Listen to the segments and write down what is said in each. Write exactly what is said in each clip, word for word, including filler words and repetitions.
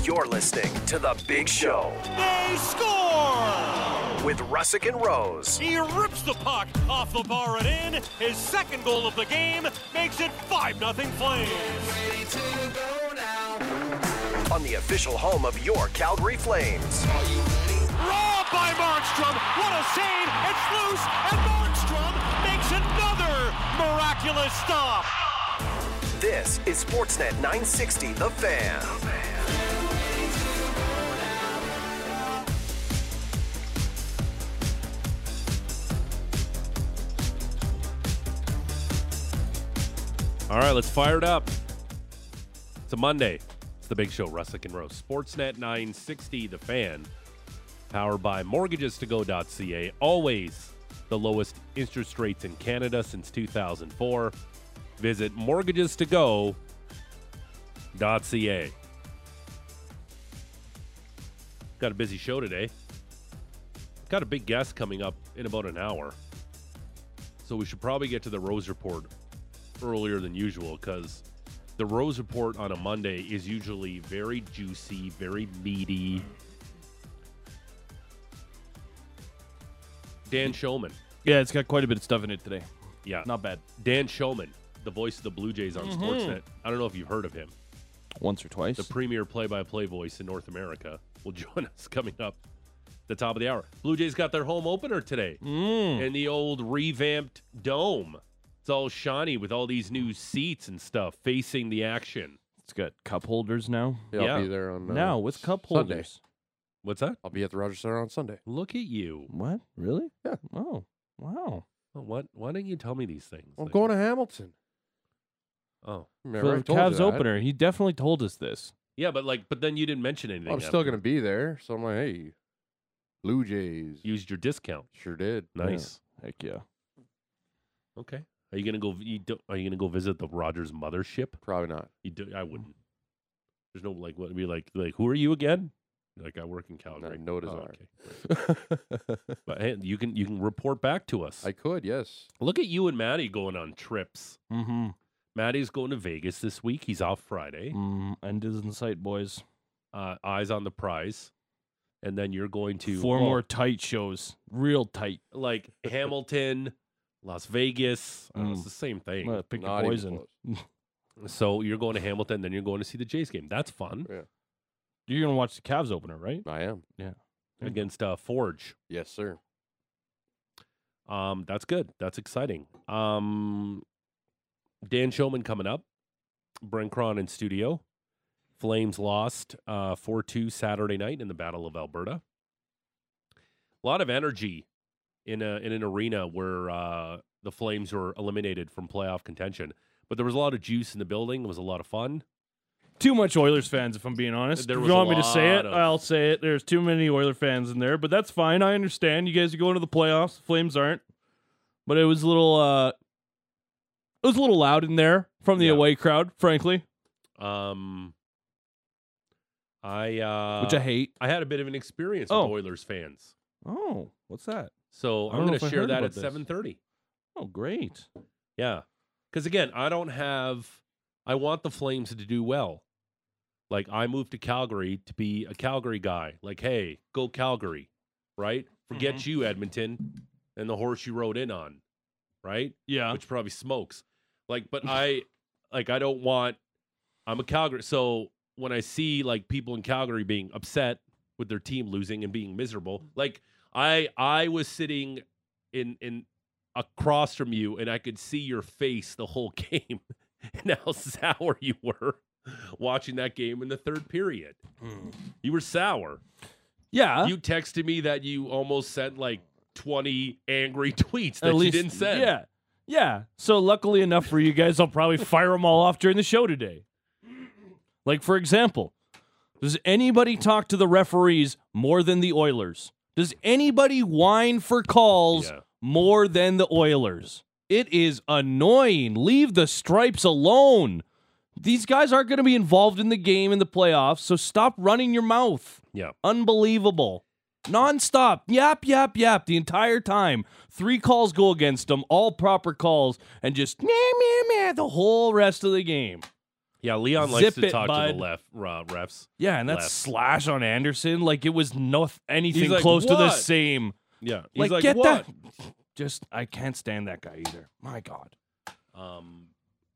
You're listening to The Big Show. They score! With Russick and Rose. He rips the puck off the bar and in. His second goal of the game makes it five nothing Flames. Ready to go now. On the official home of your Calgary Flames. Are you ready? Robbed by Markstrom. What a save. It's loose. And Markstrom makes another miraculous stop. This is Sportsnet nine sixty, The Fan. All right, let's fire it up. It's a Monday. It's the Big Show, Russick and Rose. Sportsnet nine sixty, The Fan. Powered by mortgages to go dot c a. Always the lowest interest rates in Canada since two thousand four. Visit mortgages to go dot c a. Got a busy show today. Got a big guest coming up in about an hour. So we should probably get to the Rose Report earlier than usual, because the Rose Report on a Monday is usually very juicy, very meaty. Dan Shulman. Yeah, it's got quite a bit of stuff in it today. Yeah. Not bad. Dan Shulman, the voice of the Blue Jays on Mm-hmm. Sportsnet. I don't know if you've heard of him. Once or twice. The premier play-by-play voice in North America will join us coming up at the top of the hour. Blue Jays got their home opener today Mm. in the old revamped dome. It's all shiny with all these new seats and stuff facing the action. It's got cup holders now. Yeah, Yeah. I'll be there on uh, now with cup Sunday. holders. What's that? I'll be at the Rogers Center on Sunday. Look at you. What? Really? Yeah. Oh, wow. Well, what? Why didn't you tell me these things? I'm Like- going to Hamilton. Oh, Remember, For I the told you Cavs that. opener, he definitely told us this. yeah, but like, but then you didn't mention anything. I'm still after. going to be there, so I'm like, hey, Blue Jays. Used your discount. Sure did. Nice. Heck yeah. Okay. Are you gonna go? You do, are you gonna go visit the Rogers mothership? Probably not. You do, I wouldn't. There's no like. What be like? Like, who are you again? Like, I work in Calgary. No, no Oh, desire. okay. But hey, you can you can report back to us. I could, yes. Look at you and Maddie going on trips. Mm-hmm. Maddie's going to Vegas this week. He's off Friday. Mm, end is in sight, boys. Uh, eyes on the prize. And then you're going to Four well, more tight shows. Real tight. like Hamilton, Las Vegas. Uh, it's Mm. the same thing. Well, pick Not your even poison. So you're going to Hamilton, then you're going to see the Jays game. That's fun. Yeah. You're going to watch the Cavs opener, right? I am. Against uh, Forge. Yes, sir. Um, that's good. That's exciting. Um, Dan Shulman coming up. Brent Cron in studio. Flames lost uh, four two Saturday night in the Battle of Alberta. A lot of energy in a in an arena where uh, the Flames were eliminated from playoff contention. But there was a lot of juice in the building. It was a lot of fun. Too much Oilers fans, if I'm being honest. There if was you a want me to say it, lot of- I'll say it. There's too many Oiler fans in there, but that's fine. I understand. You guys are going to the playoffs. Flames aren't. But it was a little uh it was a little loud in there from the Yeah. away crowd, frankly. Um, I uh, which I hate. I had a bit of an experience Oh. with Oilers fans. Oh, what's that? So I I'm don't know going if to I share heard that about at this. seven thirty. Oh, great. Yeah. Because, again, I don't have – I want the Flames to do well. Like, I moved to Calgary to be a Calgary guy. Like, hey, go Calgary, right? Forget Mm-hmm. you, Edmonton, and the horse you rode in on, right? Yeah. Which probably smokes. Like, but I – like, I don't want – I'm a Calgary – so when I see, like, people in Calgary being upset with their team losing and being miserable, like, I I was sitting in in – across from you, and I could see your face the whole game and how sour you were watching that game in the third period. You were sour. Yeah. You texted me that you almost sent like twenty angry tweets that At you least, didn't send. Yeah. Yeah. So luckily enough for you guys, I'll probably fire them all off during the show today. Like, for example, does anybody talk to the referees more than the Oilers? Does anybody whine for calls Yeah. more than the Oilers? It is annoying. Leave the Stripes alone. These guys aren't going to be involved in the game in the playoffs, so stop running your mouth. Yeah. Unbelievable. Nonstop. Yap, yap, yap the entire time. Three calls go against them, all proper calls, and just meh, meh, meh the whole rest of the game. Yeah, Leon likes Zip to it, talk bud. to the left uh, refs. Yeah, and that Left. slash on Anderson, like it was no anything He's like, close to the "What?" same. Yeah, he's Like, like, get what? that. Just I can't stand that guy either. My God. Um,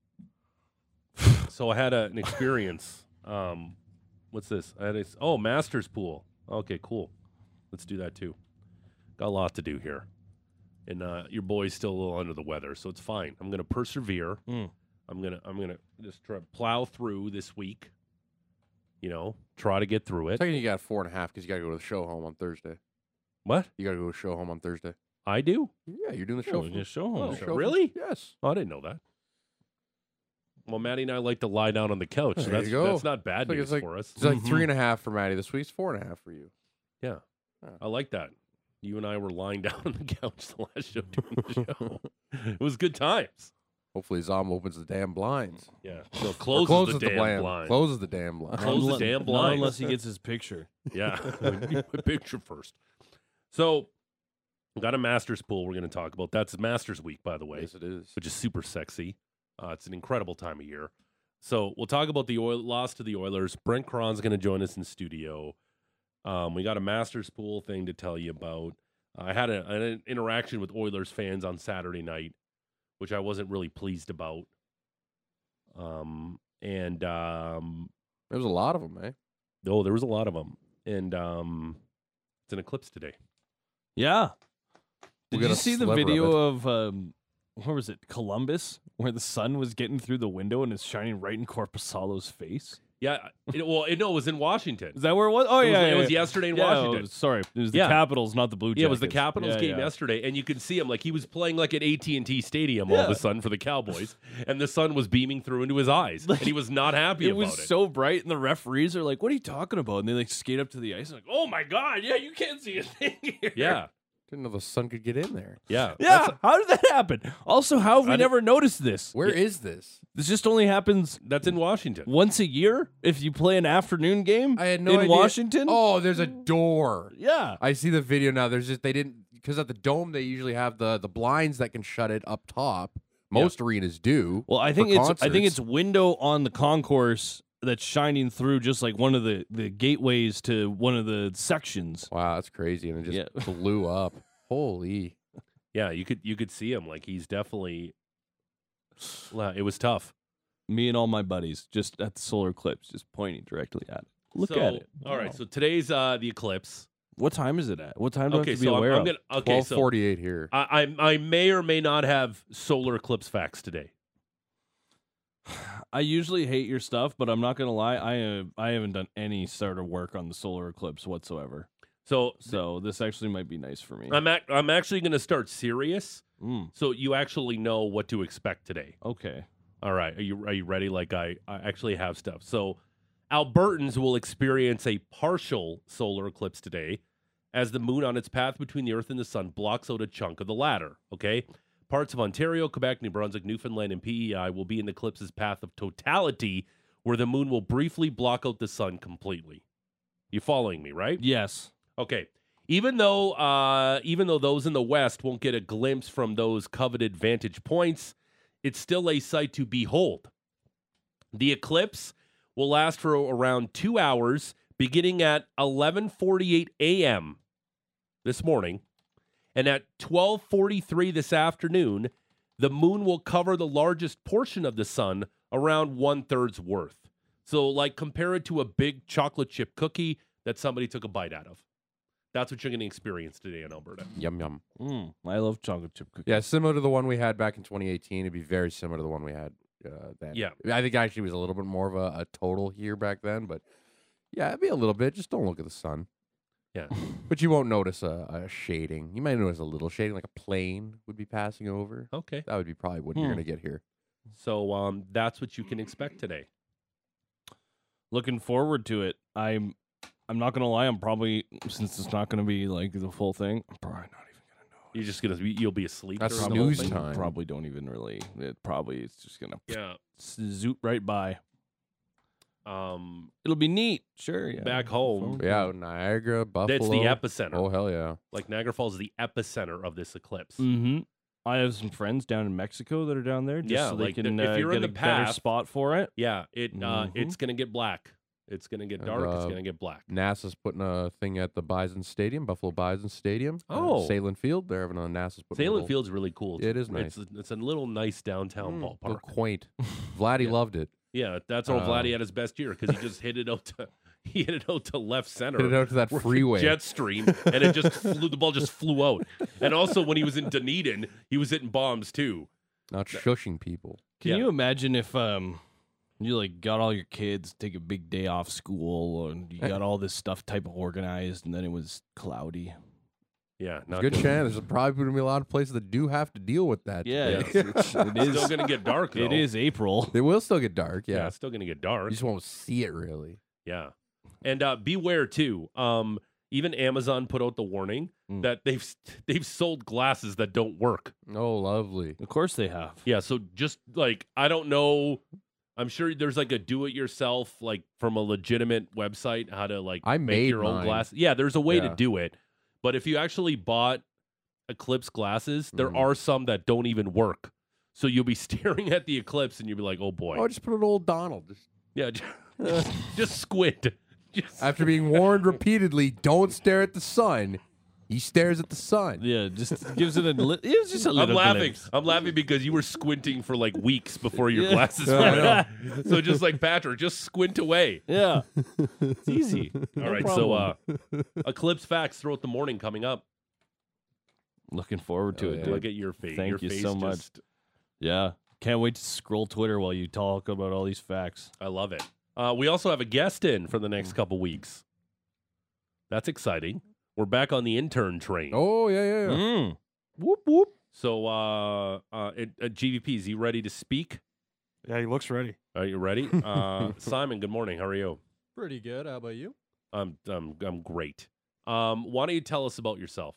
so I had a, an experience. Um, what's this? I had a, oh, Masters pool. Okay, cool. Let's do that too. Got a lot to do here, and uh, your boy's still a little under the weather, so it's fine. I'm gonna persevere. Mm. I'm gonna I'm gonna just try to plow through this week. You know, try to get through it. Second, you got four and a half because you got to go to the show home on Thursday. What You got to go to show home on Thursday. I do? Yeah, you're doing the Oh, show. we from- can show him. Oh, show from- really? Yes. Oh, I didn't know that. Well, Maddie and I like to lie down on the couch, so There that's you go. that's not bad It's like- news it's like- for us. It's like Mhm. three and a half for Maddie this week. It's four and a half for you. Yeah. Yeah. I like that. You and I were lying down on the couch the last show doing the show. It was good times. Hopefully, Zom opens the damn blinds. Yeah. So Or closes, closes the damn blind. blind. Closes the damn blind. Close the Unle- damn not blinds. unless he gets his picture. Yeah. Picture first. So, we got a Masters pool we're going to talk about. That's Masters week, by the way, Yes, it is. which is super sexy. Uh, it's an incredible time of year. So, we'll talk about the oil- loss to the Oilers. Brent Cron's going to join us in studio. Um, we got a Masters pool thing to tell you about. I had a, an interaction with Oilers fans on Saturday night, which I wasn't really pleased about. Um, and um, There was a lot of them, eh? oh, there was a lot of them, and um, it's an eclipse today. Yeah. We Did got you a see the sliver of video it. of, um, where was it? Columbus, where the sun was getting through the window and it's shining right in Corpusalo's face. Yeah, it, well, it, no, it was in Washington. Is that where it was? Oh it was, yeah, it yeah, was yeah. yesterday in Yeah, Washington. it was- sorry, it was the Yeah. Capitals, not the Blue Jackets. Yeah, it was the Capitals Yeah, game yeah. yesterday, and you could see him like he was playing like at A T and T Stadium all of Yeah. a sudden for the Cowboys, and the sun was beaming through into his eyes, and he was not happy It about was it. so bright, and the referees are like, "What are you talking about?" And they like skate up to the ice, and like, "Oh my god, yeah, you can't see a thing here." yeah, Didn't know the sun could get in there. yeah, yeah. That's, How did that happen? Also, how have we I didn't- never noticed this? Where is this? This just only happens that's in Washington. once a year if you play an afternoon game I had no in idea. Washington. Oh, there's a door. Yeah. I see the video now. There's just they didn't because at the dome they usually have the the blinds that can shut it up top. Most arenas do. Well, I for think it's I think it's concerts. window on the concourse that's shining through just like one of the, the gateways to one of the sections. Wow, that's crazy, and it just Yeah. blew up. Holy! Yeah, you could you could see him like he's definitely. Well, it was tough. Me and all my buddies just at the solar eclipse, just pointing directly at it. Look So, at it. All right, Wow. so today's uh the eclipse. What time is it at? What time do I Okay, have to be so I'm, aware I'm of? gonna okay, Twelve so forty eight here. I, I I may or may not have solar eclipse facts today. I usually hate your stuff, but I'm not gonna lie. I uh, I haven't done any sort of work on the solar eclipse whatsoever. So So this actually might be nice for me. I'm ac- I'm actually going to start serious, Mm, so you actually know what to expect today. okay. All right, are you are you ready? Like I I actually have stuff. So Albertans will experience a partial solar eclipse today, as the moon on its path between the Earth and the Sun blocks out a chunk of the latter. Okay, parts of Ontario, Quebec, New Brunswick, Newfoundland, and P E I will be in the eclipse's path of totality, where the moon will briefly block out the sun completely. You following me, right? Yes. Okay. Even though uh, even though those in the West won't get a glimpse from those coveted vantage points, it's still a sight to behold. The eclipse will last for around two hours, beginning at eleven forty-eight a.m. this morning, and at twelve forty-three this afternoon, the moon will cover the largest portion of the sun, around one-third's worth. So, like, compare it to a big chocolate chip cookie that somebody took a bite out of. That's what you're going to experience today in Alberta. Yum yum. Mm, I love chocolate chip cookies. Yeah, similar to the one we had back in twenty eighteen. It'd be very similar to the one we had uh, then. Yeah. I think actually it was a little bit more of a, a total here back then, but yeah, it'd be a little bit. Just don't look at the sun. Yeah. But you won't notice a, a shading. You might notice a little shading, like a plane would be passing over. Okay. That would be probably what Hmm. you're going to get here. So um, that's what you can expect today. Looking forward to it. I'm I'm not gonna lie, I'm probably since it's not gonna be like the full thing, I'm probably not even gonna know. You're just gonna be, you'll be asleep. That's during the whole snooze thing? time. Probably don't even really it probably it's just gonna Yeah. zoot right by. Um, It'll be neat, sure. Yeah. Back home. Yeah, Niagara, Buffalo. that's the epicenter. Oh hell yeah! Like Niagara Falls is the epicenter of this eclipse. Mm-hmm. I have some friends down in Mexico that are down there just Yeah, so they like, can if uh, you're get in a the better path- spot for it. Yeah, it uh, Mhm. it's gonna get black. It's gonna get And, dark. it's uh, gonna get black. NASA's putting a thing at the Bison Stadium, Buffalo Bison Stadium. Oh. uh, Salem Field. They're having a NASA's putting a Salem little- Field's really cool. It is It's, it's a little nice downtown Mm, little ballpark. quaint. Vladdy Yeah. loved it. Yeah, that's how Uh, Vladdy had his best year because he just hit it out to he hit it out to left center. Hit it out to that with the freeway. jet stream, and it just flew. The ball just flew out. And also, when he was in Dunedin, he was hitting bombs too. Not shushing people. Can Yeah. you imagine if um you like got all your kids take a big day off school and you got all this stuff type of organized and then it was cloudy? Yeah, There's not a good good. chance. There's probably going to be a lot of places that do have to deal with that. Yeah, Yeah. it's, it's, it It's is. still gonna get dark. Though. It is April. They will still get dark. Yeah, Yeah. it's still gonna get You dark. just won't see it really. Yeah, and uh, beware too. Um, even Amazon put out the warning Mm. that they've they've sold glasses that don't work. Oh, lovely. Of course they have. Yeah, so just like I don't know. I'm sure there's like a do-it-yourself, like from a legitimate website, how to like I make made your own mine. glasses. Yeah, there's a way to Yeah. do it, but if you actually bought Eclipse glasses, there Mhm. are some that don't even work. So you'll be staring at the Eclipse and you'll be like, "Oh boy, Oh, just put an old Donald. Just, yeah, just, just squint." Just, after being warned repeatedly, don't stare at the sun. He stares at the sun. Yeah, just gives it a li- it was just a I'm little laughing. glimpse. I'm laughing because you were squinting for like weeks before your Yeah. glasses I went know. out. So just like Patrick, just squint away. Yeah. It's easy. All No right, so uh, Eclipse facts throughout the morning coming up. Looking forward to Oh, it, yeah. dude. Look at your face. Thank your you face so much. just- Yeah. Can't wait to scroll Twitter while you talk about all these facts. I love it. Uh, we also have a guest in for the next couple weeks. That's exciting. We're back on the intern train. Oh, yeah, yeah, yeah. Mm. Whoop whoop. So, uh, uh, at, at G V P, is he ready to speak? Yeah, he looks ready. Are you ready? Uh, Simon, good morning. How are you? Pretty good. How about you? I'm, I'm, I'm great. Um, why don't you tell us about yourself?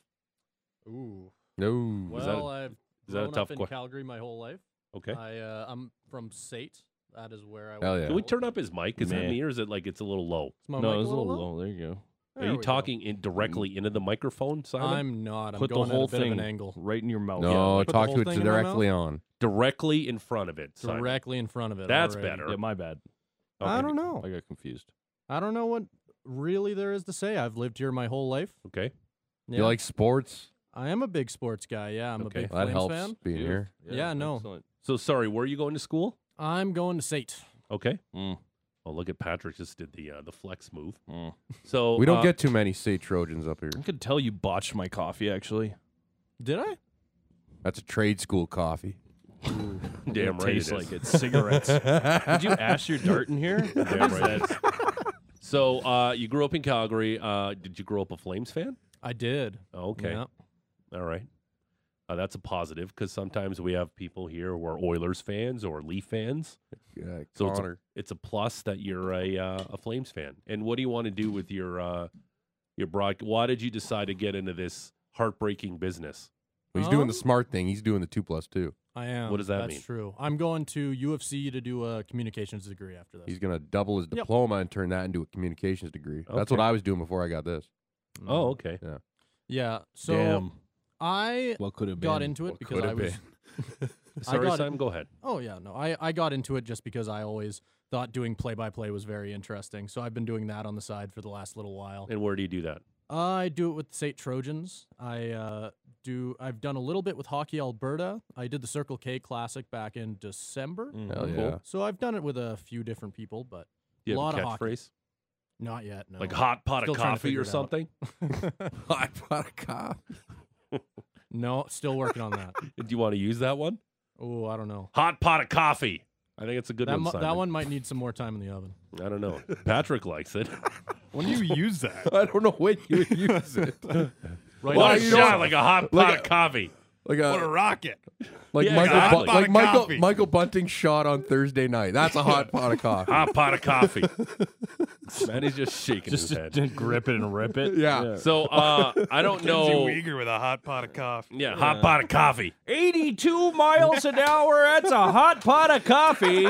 Ooh. No. Was that a- Well, I've is that a grown tough up in que- Calgary my whole life. Okay. I uh, I'm from Sate. That is where I. Hell went yeah. to Can we school. turn up his mic? Is that Meh. me or is it like it's a little low? Is my No, mic it was a little low? There you go. There Are you we go. talking in directly into the microphone, Simon? I'm not. I'm Put the going whole at a bit thing of an angle. right in your mouth. No, Put the talk whole to it thing in my directly on. directly in front of it, Simon. Directly in front of it. That's already. better. Yeah, my bad. I Okay. don't know. I got confused. I don't know what really there is to say. I've lived here my whole life. Okay. Do Yeah. you like sports? I am a big sports guy. Yeah, I'm Okay. a big That Flames helps fan. being here. Yeah, no. excellent. So sorry, where are you going to school? I'm going to Sate. Okay. Mm, Oh, look at Patrick just did the uh, the flex move. mm. So We don't uh, get too many State Trojans up here. I could tell you botched my coffee, actually. Did I? That's a trade school coffee. damn it right tastes it like is. it's cigarettes. Did you ash your dart in here? Damn right it is. So uh, you grew up in Calgary. Uh, did you grow up a Flames fan? I did. Oh, okay. Yeah. All right. Uh, that's a positive because sometimes we have people here who are Oilers fans or Leaf fans. Yeah, So it's a, Connor. it's a plus that you're a uh, a Flames fan. And what do you want to do with your uh, your broad? Why did you decide to get into this heartbreaking business? Well, he's doing the Um, smart thing. He's doing the two plus two. I am. What does that That's mean? true. I'm going to U of C to do a communications degree after this. He's going to double his Yep. diploma and turn that into a communications degree. That's what Okay. I was doing before I got this. Oh, okay. Yeah. So Damn. I What could have been? got into it What because could I have was. Sorry, got it. Simon. Go ahead. Oh yeah, no. I I got into it just because I always thought doing play by play was very interesting. So I've been doing that on the side for the last little while. And where do you do that? I do it with the Sate Trojans. I uh, do. I've done a little bit with Hockey Alberta. I did the Circle K Classic back in December. Mm. Hell Cool. yeah. So I've done it with a few different people, but Do you Lot have of a hockey. catchphrase? not yet. No. Like hot pot Still of trying to coffee figure or it out. something? Hot pot of coffee. No, still working on that. Do you want to use that one? Oh, I don't know. Hot pot of coffee. I think it's a good That, one, mu- Simon. that one might need some more time in the oven. I don't know. Patrick likes it. When do you use that? I don't know when you would use it. Right What now, a you shot, know- like a hot pot like of a- coffee. Like a, rocket. like Yeah, Michael, exactly. Bu- Pot like of Michael, coffee. Michael Bunting shot on Thursday night. That's a hot pot of coffee. Hot pot of coffee. Man, he's just shaking Just his head. to grip it and rip it. Yeah. So uh, I don't know. with a hot pot of coffee. Yeah, hot pot of coffee. eighty-two miles an hour. That's a hot pot of coffee.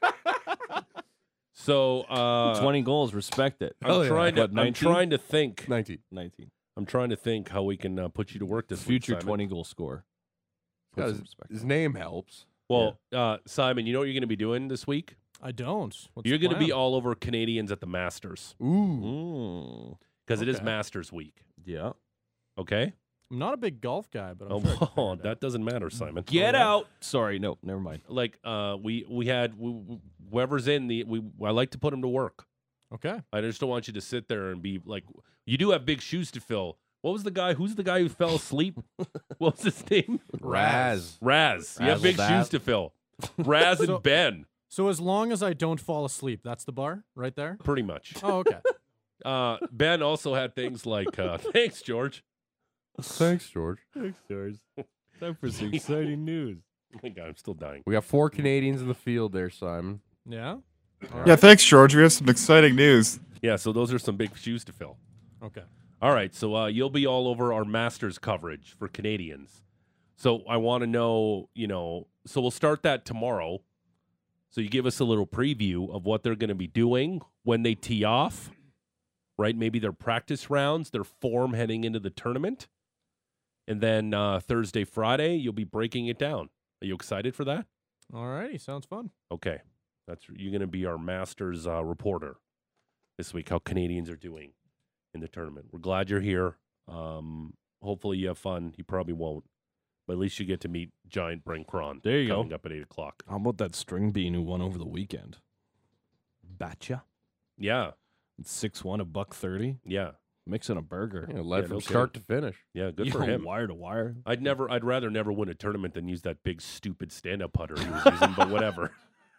So uh, twenty goals. Respect it. I'm Hell yeah. trying to. What, I'm nineteen? trying to think. nineteen. nineteen. I'm trying to think how we can uh, put you to work this week, Future Simon. twenty goal score. Yeah, his, his name helps. Well, uh, Simon, you know what you're going to be doing this week? I don't. What's you're the going to be plan? all over Canadians at the Masters Ooh. Mm. because it is Okay. Masters week. Yeah. Okay? I'm not a big golf guy, but I'm Oh, sure I can figure it that out. doesn't matter, Simon. Get out. Sorry, no, never mind. Like uh, we we had we, we- whoever's in the we I like to put him to work. Okay. I just don't want you to sit there and be like you do have big shoes to fill. What was the guy? Who's the guy who fell asleep? What was his name? Raz. Raz. You have big Razzle shoes to fill. Raz and So- Ben, So as long as I don't fall asleep, that's the bar right there. pretty much. Oh, okay. Uh, Ben also had things like uh, thanks, George. Thanks, George. Thanks, George. Time for some exciting news. Oh my God, I'm still dying. We got four Canadians in the field there, Simon. Yeah. All Yeah, right. thanks, George. We have some exciting news. Yeah, so those are some big shoes to fill. Okay. All right, so uh, you'll be all over our Masters coverage for Canadians. So I want to know, you know, so we'll start that tomorrow. So you give us a little preview of what they're going to be doing when they tee off, right? Maybe their practice rounds, their form heading into the tournament. And then uh, Thursday, Friday, you'll be breaking it down. Are you excited for that? All righty. Sounds fun. Okay. That's you're going to be our Masters uh, reporter this week, how Canadians are doing in the tournament. We're glad you're here. Um, hopefully you have fun. You probably won't. But at least you get to meet Giant Brent Cron. There you go. coming up at eight o'clock. How about that string bean who won over the weekend? Batcha. Yeah, six one, a buck thirty. yeah, Mixing a burger. Yeah, led Yeah, from no start to finish. yeah. Good You for know, him. Wire to wire. I'd never. I'd rather never win a tournament than use that big stupid stand-up putter he was using. But whatever.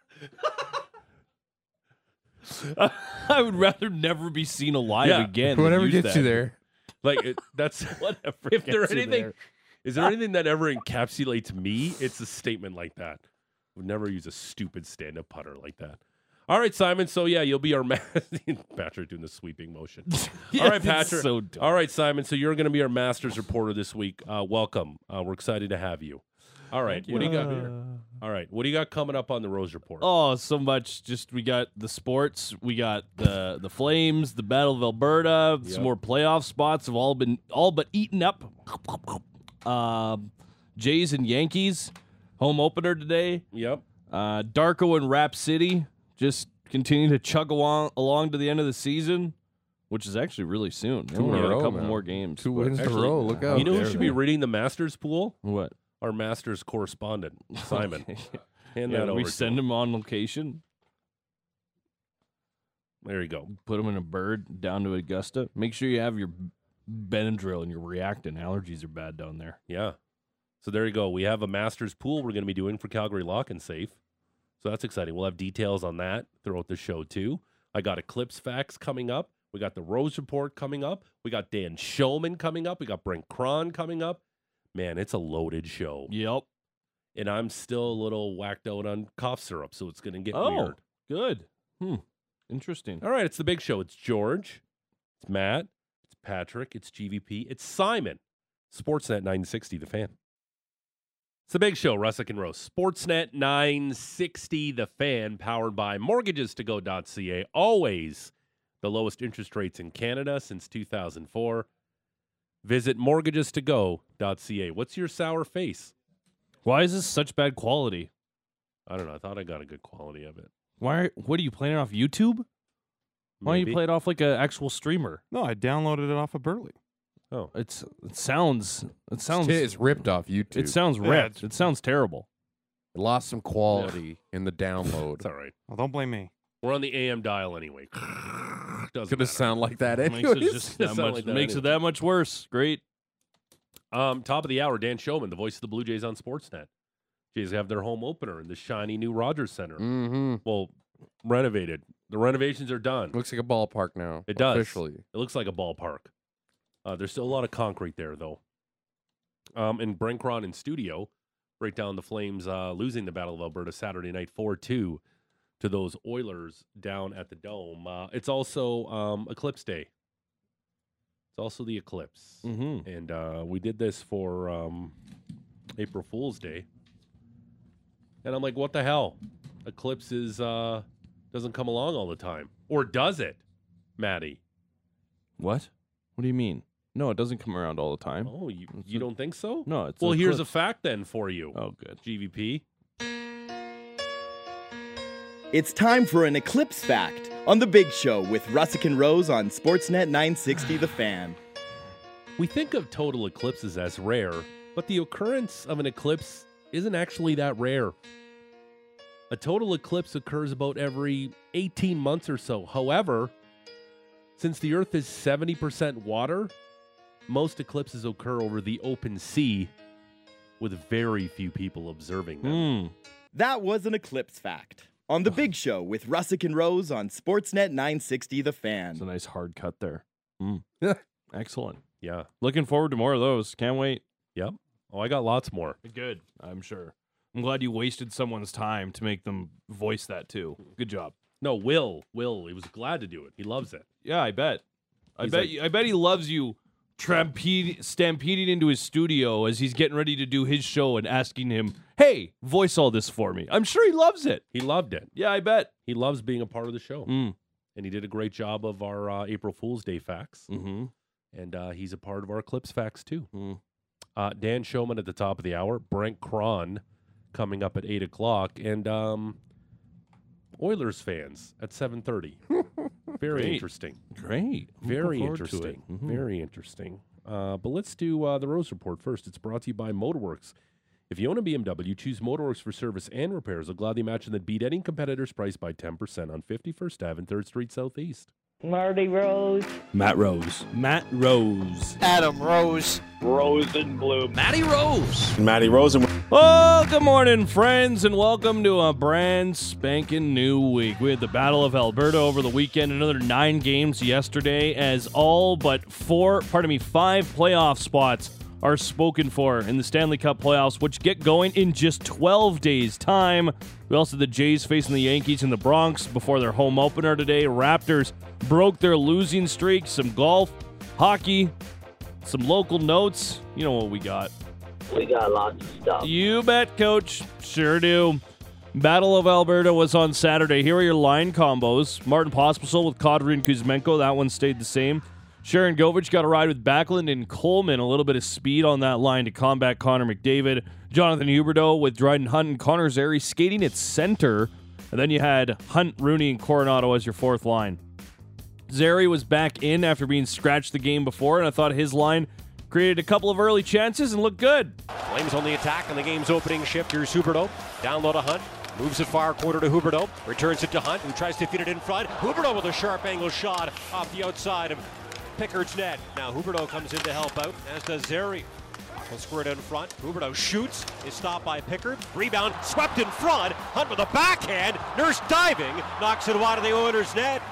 I would rather never be seen alive Yeah, again. than Whatever use gets that. you there. Like it, that's Whatever. if there gets you anything. there. Is there anything that ever encapsulates me? It's a statement like that. I would never use a stupid stand-up putter like that. All right, Simon. So yeah, you'll be our ma- Patrick doing the sweeping motion. Yeah, All right, it's Patrick. so dumb. All right, Simon. So you're going to be our Masters reporter this week. Uh, welcome. Uh, we're excited to have you. All right. What do you got here? All right. What do you got coming up on the Rose Report? Oh, so much. Just we got the sports, we got the the Flames, the Battle of Alberta. Yep. Some more playoff spots have all been all but eaten up. Um, Jays and Yankees home opener today. Yep. Uh, Darko and Rap City just continue to chug along along to the end of the season, which is actually really soon. They Two in only a got row, a couple man. more games. Two but wins in a actually- row. Look out. You know who there should be then. reading the Masters pool? What? Our Masters correspondent, Simon. Hand Yeah, that do over we to send him. him on location. There you go. Put him in a bird down to Augusta. Make sure you have your Benadryl and your reactant. Allergies are bad down there. Yeah. So there you go. We have a Masters pool we're going to be doing for Calgary Lock and Safe. So that's exciting. We'll have details on that throughout the show, too. I got Eclipse Facts coming up. We got the Rose Report coming up. We got Dan Showman coming up. We got Brent Cron coming up. Man, it's a loaded show. Yep. And I'm still a little whacked out on cough syrup, so it's going to get Oh, weird. good. Hmm. Interesting. All right, it's the big show. It's George. It's Matt. It's Patrick. It's G V P. It's Simon. Sportsnet nine sixty, The Fan. It's the big show, Russick and Rose. Sportsnet nine sixty, The Fan, powered by mortgages to go dot c a. Always the lowest interest rates in Canada since two thousand four. Visit mortgages to go dot c a. What's your sour face? Why is this such bad quality? I don't know. I thought I got a good quality of it. Why? Are, what are you playing it off YouTube? Why don't Maybe. you play it off like an actual streamer? No, I downloaded it off of Burley. Oh, It's it sounds it sounds It's ripped off YouTube. it sounds Yeah, ripped. it's- It sounds terrible. It lost some quality in the download. it's all right. Well, don't blame me. We're on the A M dial anyway. Doesn't Gonna matter. sound like that Makes anyways. it just that Sound much like that makes it anyway. that much worse. Great. Um, top of the hour, Dan Showman, the voice of the Blue Jays on Sportsnet. Jays have their home opener in the shiny new Rogers Center. Mm-hmm. Well, renovated. The renovations are done. Looks like a ballpark now. It does. Officially. It looks like a ballpark. Uh, there's still a lot of concrete there, though. Um, and Brent Cron in studio break down the Flames uh, losing the Battle of Alberta Saturday night four two to those Oilers down at the Dome. Uh, it's also um, Eclipse Day. It's also the eclipse. Mm-hmm. And uh, we did this for um, April Fool's Day. And I'm like, what the hell? Eclipse is, uh, doesn't come along all the time. Or does it, Maddie? What? What do you mean? No, it doesn't come around all the time. Oh, you you don't think so? No, it's Well, a here's a eclipse. fact then for you. Oh, good. G V P. It's time for an eclipse fact on The Big Show with Russick and Rose on Sportsnet nine sixty The Fan. We think of total eclipses as rare, but the occurrence of an eclipse isn't actually that rare. A total eclipse occurs about every eighteen months or so. However, since the Earth is seventy percent water, most eclipses occur over the open sea with very few people observing them. Mm. That was an eclipse fact on The Big Show with Russick and Rose on Sportsnet nine sixty The Fan. It's a nice hard cut there. Mm. Excellent. Yeah. Looking forward to more of those. Can't wait. Yep. Oh, I got lots more. Good. I'm sure. I'm glad you wasted someone's time to make them voice that too. Good job. No, Will. Will. He was glad to do it. He loves it. Yeah, I bet. I He's bet. like- you, I bet he loves you. Trampede, stampeding into his studio as he's getting ready to do his show and asking him, "Hey, voice all this for me." I'm sure he loves it. He loved it. Yeah, I bet. He loves being a part of the show. Mm. And he did a great job of our uh, April Fool's Day facts. Mm-hmm. And uh, he's a part of our Eclipse facts, too. Mm. Uh, Dan Showman at the top of the hour. Brent Cron coming up at eight o'clock. And um, Oilers fans at seven thirty. Very Great. interesting. Great. I'm Very looking forward to interesting. it. Mhm. Very interesting. Uh, but let's do uh, the Rose Report first. It's brought to you by Motorworks. If you own a B M W, choose Motorworks for service and repairs. They'll gladly match and that beat any competitor's price by ten percent on fifty-first Avenue and third Street Southeast. Marty Rose. Matt Rose. Matt Rose. Adam Rose. Rose and Blue. Matty Rose. Matty Rosen. Oh, good morning, friends, and welcome to a brand spanking new week. We had the Battle of Alberta over the weekend, another nine games yesterday, as all but four, pardon me, five playoff spots are spoken for in the Stanley Cup playoffs, which get going in just twelve days' time. We also had the Jays facing the Yankees in the Bronx before their home opener today. Raptors broke their losing streak. Some golf, hockey, some local notes. You know what we got. We got lots of stuff. You bet, Coach. Sure do. Battle of Alberta was on Saturday. Here are your line combos. Martin Pospisil with Kadri and Kuzmenko. That one stayed the same. Sharon Govich got a ride with Backlund and Coleman. A little bit of speed on that line to combat Connor McDavid. Jonathan Huberdeau with Dryden Hunt and Connor Zary skating at center. And then you had Hunt, Rooney, and Coronado as your fourth line. Zary was back in after being scratched the game before, and I thought his line created a couple of early chances and looked good. Flames on the attack on the game's opening shift. Here's Huberdeau. Down low to Hunt. Moves it far corner to Huberdeau. Returns it to Hunt, who tries to feed it in front. Huberdeau with a sharp angle shot off the outside of Pickard's net. Now Huberdeau comes in to help out, as does Zary. Will squirt in front. Huberdeau shoots. Is stopped by Pickard. Rebound swept in front. Hunt with a backhand. Nurse diving. Knocks it wide of the Oilers' net.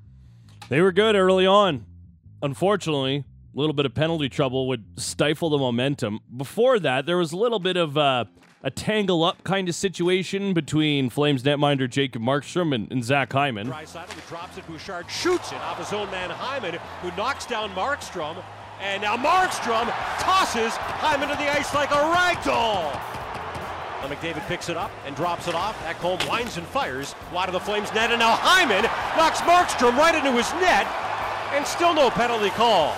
They were good early on. Unfortunately, a little bit of penalty trouble would stifle the momentum. Before that, there was a little bit of uh, a tangle-up kind of situation between Flames netminder Jacob Markstrom and, and Zach Hyman. Draisaitl, who drops it. Bouchard shoots it off his own man Hyman, who knocks down Markstrom. And now Markstrom tosses Hyman to the ice like a rag doll. Now McDavid picks it up and drops it off. Ekholm winds and fires wide of the Flames net. And now Hyman knocks Markstrom right into his net. And still no penalty call.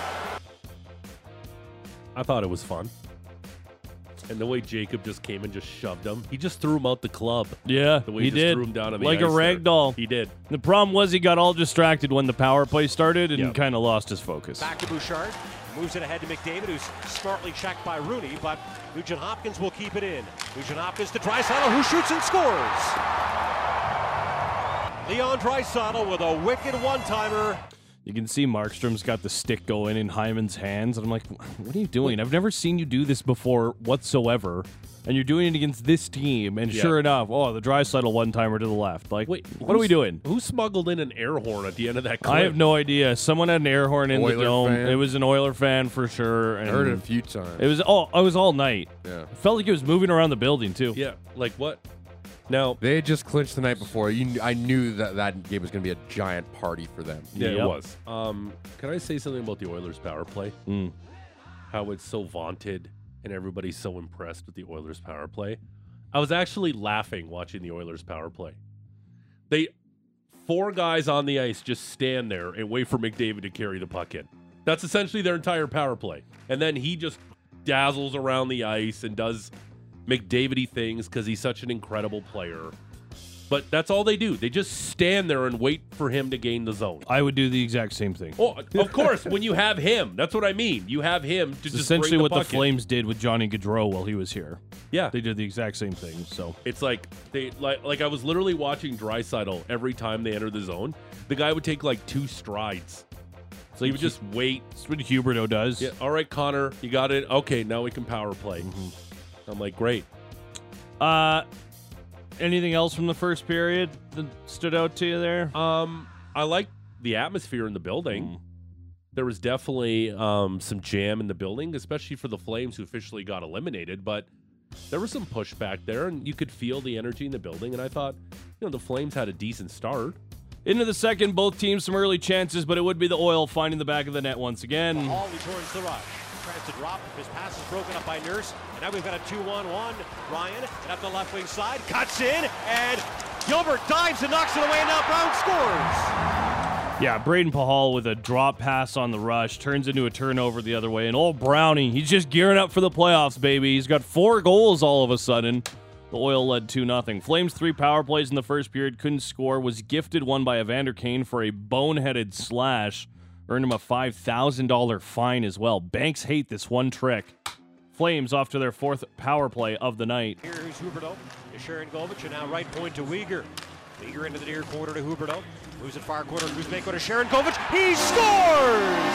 I thought it was fun. And the way Jacob just came and just shoved him, he just threw him out the club. Yeah, The way he he, just did. threw him down on the Like a ice rag there. doll. He did. The problem was he got all distracted when the power play started and Yep. kind of lost his focus. Back to Bouchard. Moves it ahead to McDavid, who's smartly checked by Rooney, but Nugent Hopkins will keep it in. Nugent Hopkins to Draisaitl, who shoots and scores. Leon Draisaitl with a wicked one-timer. You can see Markstrom's got the stick going in Hyman's hands, and I'm like, what are you doing? I've never seen you do this before whatsoever, and you're doing it against this team, and Yeah. sure enough, oh, the Draisaitl one-timer to the left. Like, Wait, what are we who's- doing? Who smuggled in an air horn at the end of that clip? I have no idea. Someone had an air horn in Oiler the dome. fan. It was an Oiler fan for sure. I And heard it a few times. It was all. It was all night. Yeah. It felt like it was moving around the building too. Yeah, like what? Now, They had just clinched the night before. You, kn- I knew that that game was going to be a giant party for them. yeah, Yep. it was. Um, can I say something about the Oilers' power play? Mm. How it's so vaunted and everybody's so impressed with the Oilers' power play. I was actually laughing watching the Oilers' power play. They four guys on the ice just stand there and wait for McDavid to carry the puck in. That's essentially their entire power play. And then he just dazzles around the ice and does McDavid-y things because he's such an incredible player. But that's all they do. They just stand there and wait for him to gain the zone. I would do the exact same thing. Oh, of course, when you have him. That's what I mean. You have him to It's just essentially bring the what puck the in. Flames did with Johnny Gaudreau while he was here. Yeah. They did the exact same thing. So It's like they like like I was literally watching Draisaitl every time they entered the zone. The guy would take like two strides. So he would just wait. That's what Huberdeau does. Yeah. All right, Connor, you got it. Okay, now we can power play. Mm-hmm. I'm like, great. Uh, anything else from the first period that stood out to you there? Um, I like the atmosphere in the building. Mm. There was definitely um, some jam in the building, especially for the Flames who officially got eliminated. But there was some pushback there, and you could feel the energy in the building. And I thought, you know, the Flames had a decent start. Into the second, both teams some early chances, but it would be the Oil finding the back of the net once again. Hall returns the rush. Tries to drop. His pass is broken up by Nurse. And now we've got a two one one. Ryan, and up the left wing side, cuts in, and Gilbert dives and knocks it away, and now Brown scores. Yeah, Braden Pahal with a drop pass on the rush turns into a turnover the other way. And old Brownie, he's just gearing up for the playoffs, baby. He's got four goals all of a sudden. The Oil led two nothing. Flames three power plays in the first period, couldn't score, was gifted one by Evander Kane for a boneheaded slash. Earned him a five thousand dollars fine as well. Banks hate this one trick. Flames off to their fourth power play of the night. Here's Huberdeau to Sharon Govich, and now right point to Uyghur. Uyghur into the near corner to Huberdeau. Moves it far corner, Kuzmenko to Sharon Govich. He scores!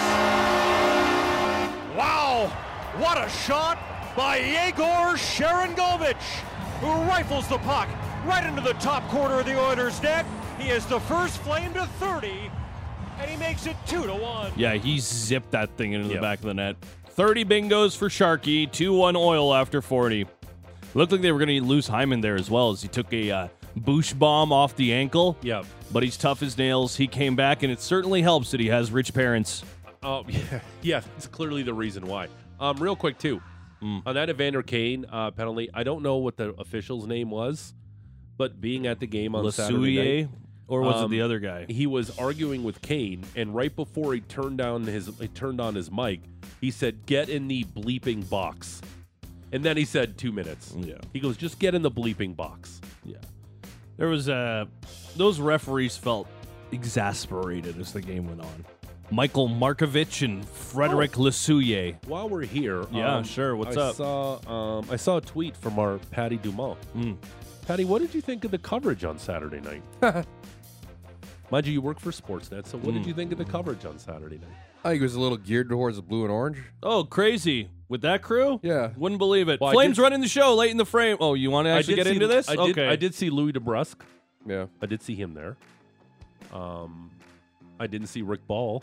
Wow! What a shot by Yegor Sharon Govich, who rifles the puck right into the top corner of the Oilers' net. He is the first Flame to thirty, and he makes it two to one. Yeah, he zipped that thing into Yep. the back of the net. thirty bingos for Sharky, two one Oil after forty. Looked like they were going to lose Hyman there as well as he took a uh, Bush bomb off the ankle. Yeah. But he's tough as nails. He came back, and it certainly helps that he has rich parents. Oh, yeah, yeah, that's clearly the reason why. Um, real quick, too. Mm. On that Evander Kane uh, penalty, I don't know what the official's name was, but being at the game on Saturday Lesouillet, night, or was it um, the other guy? he was arguing with Kane, and right before he turned down his he turned on his mic, he said, "Get in the bleeping box," and then he said, two minutes. Yeah. He goes, "Just get in the bleeping box." Yeah. There was uh those referees felt exasperated as the game went on. Michael Markovich and Frederick Lesouillet. While we're here, Yeah, um, sure. What's I up? Saw, um, I saw a tweet from our Patty Dumont. Mm. Patty, what did you think of the coverage on Saturday night? Mind you, you work for Sportsnet, so what Mm. did you think of the coverage on Saturday night? I think it was a little geared towards the blue and orange. Oh, crazy. With that crew? Yeah. Wouldn't believe it. Well, I Flames did- running the show late in the frame. Oh, you want to actually I did get see, into this? I did, okay. I did see Louis DeBrusque. Yeah. I did see him there. Um, I didn't see Rick Ball.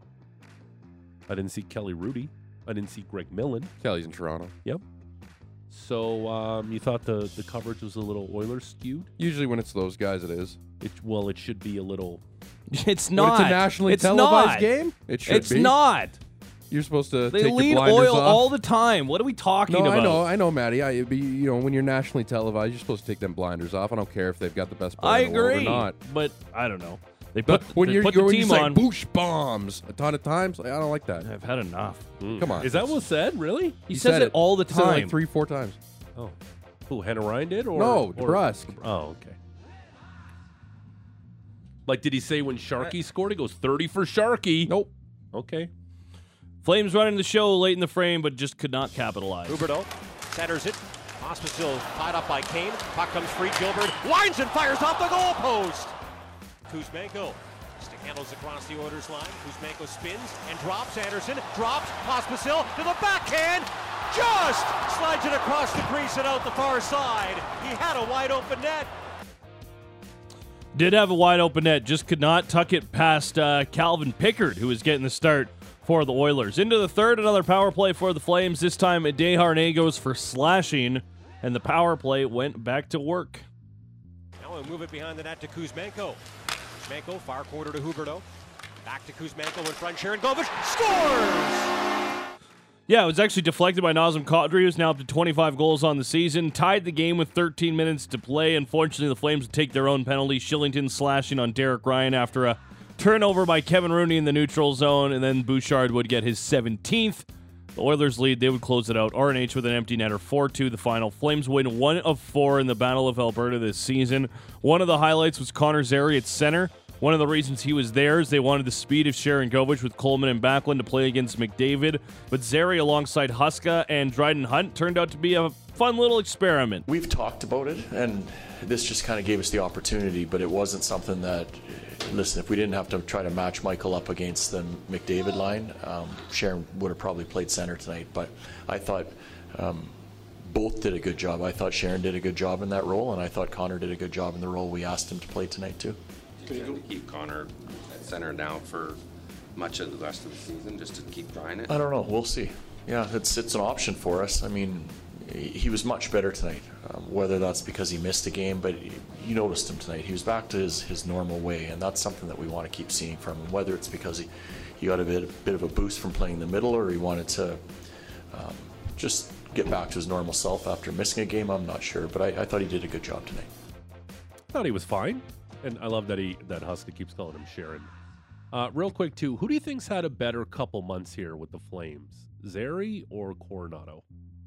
I didn't see Kelly Rudy. I didn't see Greg Millen. Kelly's in Toronto. Yep. So um, you thought the, the coverage was a little Oilers skewed? Usually when it's those guys, it is. It, well, it should be a little. It's When not. it's a nationally it's televised not. game, it should It's be. not. You're supposed to They take lead your blinders Oil off. all the time. What are we talking No, about? I know, I know, Matty. I, it'd be, you know, when you're nationally televised, you're supposed to take them blinders off. I don't care if they've got the best player I in the world agree. or not. But I don't know. They But put, when they you're, put you're the when team you say on. Bush bombs a ton of times, like, I don't like that. I've had enough. Come on. Is that what said? Really? He, He says said it it. all the He said it time. like three, four times. Oh. Who, Hannah Ryan did? Or No, or- DeBrusque. Oh, okay. Like, did he say when Sharky scored? He goes thirty for Sharky. Nope. Okay. Flames running the show late in the frame, but just could not capitalize. Huberdeau centers it. Hospital tied up by Kane. Puck comes free. Gilbert winds and fires off the goal post. Kuzmenko stick handles across the Oilers line. Kuzmenko spins and drops. Anderson drops. Pospisil to the backhand. Just slides it across the crease and out the far side. He had a wide open net. Did have a wide open net, just could not tuck it past uh, Calvin Pickard, who was getting the start for the Oilers. Into the third, another power play for the Flames. This time, Desharnais goes for slashing, and the power play went back to work. Now we move it behind the net to Kuzmenko. Kuzmenko, far quarter to Huberdeau. Back to Kuzmenko in front. Sharon Govich scores! Yeah, it was actually deflected by Nazem Kadri, who's now up to twenty-five goals on the season. Tied the game with thirteen minutes to play. Unfortunately, the Flames would take their own penalty. Shillington slashing on Derek Ryan after a turnover by Kevin Rooney in the neutral zone, and then Bouchard would get his seventeenth. The Oilers lead. They would close it out. R N H with an empty netter, four two the final. Flames win one of four in the Battle of Alberta this season. One of the highlights was Connor Zary at center. One of the reasons he was there is they wanted the speed of Sharon Govich with Coleman and Backlund to play against McDavid. But Zary alongside Huska and Dryden Hunt turned out to be a fun little experiment. We've talked about it, and this just kind of gave us the opportunity, but it wasn't something that, listen, if we didn't have to try to match Michael up against the McDavid line, um, Sharon would have probably played center tonight. But I thought um, both did a good job. I thought Sharon did a good job in that role, and I thought Connor did a good job in the role we asked him to play tonight too. You have to keep Connor at center now for much of the rest of the season, just to keep trying it? I don't know. We'll see. Yeah, it's it's an option for us. I mean, he was much better tonight, um, whether that's because he missed a game, but you noticed him tonight. He was back to his, his normal way, and that's something that we want to keep seeing from him, whether it's because he, he got a bit, a bit of a boost from playing the middle, or he wanted to um, just get back to his normal self after missing a game. I'm not sure, but I, I thought he did a good job tonight. I thought he was fine, and I love that he that Huska keeps calling him Sharon. Uh, real quick, too, who do you think's had a better couple months here with the Flames, Zary or Coronado?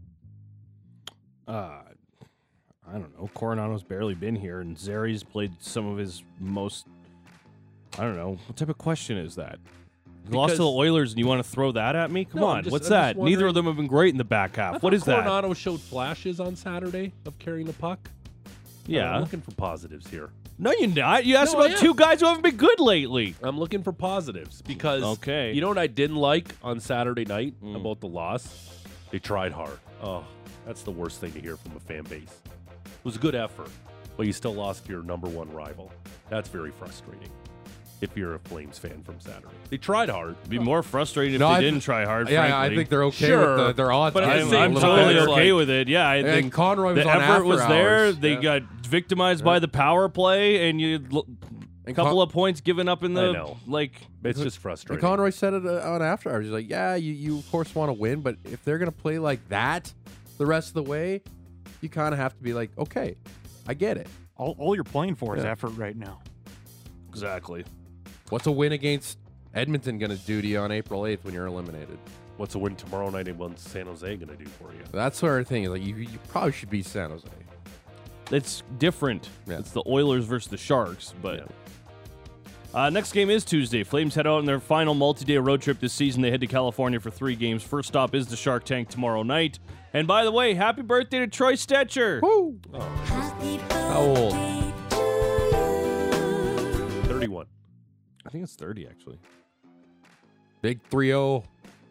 Uh, I don't know. Coronado's barely been here, and Zary's played some of his most. I don't know. What type of question is that? You lost to the Oilers, and you want to throw that at me? Come No, on. I'm just- What's I'm just that? Neither of wondering- them have been great in the back half. I What thought is that? Coronado showed flashes on Saturday of carrying the puck. Yeah. I'm looking for positives here. No, you're not. You asked No, I about am. two guys who haven't been good lately. I'm looking for positives because Okay. you know what I didn't like on Saturday night Mm. about the loss? They tried hard. Oh, that's the worst thing to hear from a fan base. It was a good effort, but you still lost to your number one rival. That's very frustrating if you're a Flames fan from Saturday. They tried hard. It'd be more frustrating if No, they I- didn't try hard, Yeah, frankly. I think they're okay Sure, with the, their odds. but at the I'm, same I'm time, totally it's okay like- with it. Yeah, I And think Conroy was the on effort after was there. hours. They Yeah. got victimized by the power play, and you l- a And couple Con- of points given up in I the know. like. It's just And frustrating. Conroy said it uh, on after hours. He's like, yeah, you, you of course want to win, but if they're going to play like that the rest of the way, you kind of have to be like, okay, I get it. All, all you're playing for is Yeah. effort right now. Exactly. What's a win against Edmonton going to do to you on April eighth when you're eliminated? What's a win tomorrow night against San Jose going to do for you? That sort of thing. Like you, you probably should beat San Jose. It's different. Yeah. It's the Oilers versus the Sharks, but. Yeah. Uh, next game is Tuesday. Flames head out on their final multi-day road trip this season. They head to California for three games. First stop is the Shark Tank tomorrow night. And by the way, happy birthday to Troy Stetcher. Woo! How old? thirty-one. I think it's thirty, actually. Big three oh.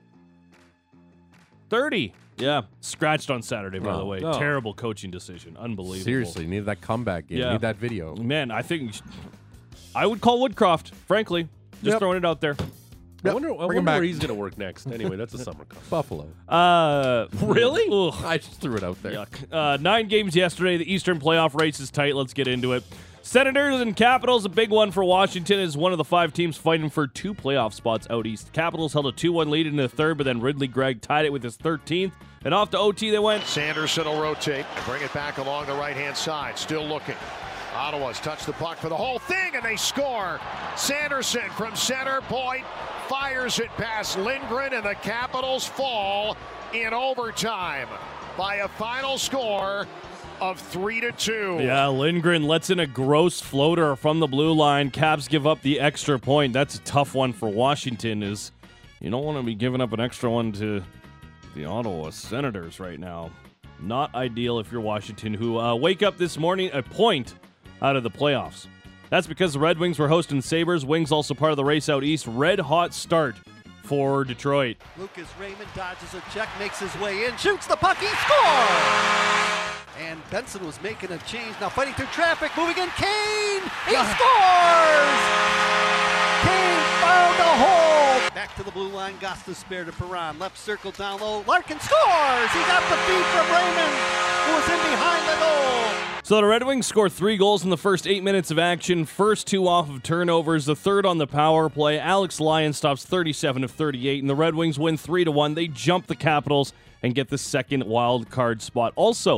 thirty. Yeah. Scratched on Saturday, by Oh. the way. Oh. Terrible coaching decision. Unbelievable. Seriously, needed that comeback game. Yeah. Need that video. Man, I think I would call Woodcroft, frankly. Just Yep. throwing it out there. I wonder, I Bring him wonder back. where he's going to work next. Anyway, that's a summer cup. Buffalo. Uh, really? Ugh. I just threw it out there. Yuck. Uh, nine games yesterday. The Eastern playoff race is tight. Let's get into it. Senators and Capitals, a big one for Washington, is one of the five teams fighting for two playoff spots out east. The Capitals held a two one lead in the third, but then Ridley Gregg tied it with his thirteenth. And off to O T they went. Sanderson will rotate and bring it back along the right-hand side. Still looking. Ottawa's touched the puck for the whole thing, and they score. Sanderson from center point fires it past Lindgren, and the Capitals fall in overtime by a final score of three to two. Yeah, Lindgren lets in a gross floater from the blue line. Caps give up the extra point. That's a tough one for Washington. Is you don't want to be giving up an extra one to the Ottawa Senators right now. Not ideal if you're Washington, who uh, wake up this morning a point out of the playoffs. That's because the Red Wings were hosting Sabres. Wings also part of the race out east. Red hot start for Detroit. Lucas Raymond dodges a check, makes his way in, shoots the puck, he scores! And Benson was making a change, now fighting through traffic, moving in, Kane! He scores! Kane found a hole! Back to the blue line, Gosta spare to Perron, left circle down low, Larkin scores! He got the feed from Raymond, who was in behind the goal! So the Red Wings score three goals in the first eight minutes of action. First two off of turnovers, the third on the power play. Alex Lyon stops thirty-seven of thirty-eight, and the Red Wings win three to one. They jump the Capitals and get the second wild card spot. Also,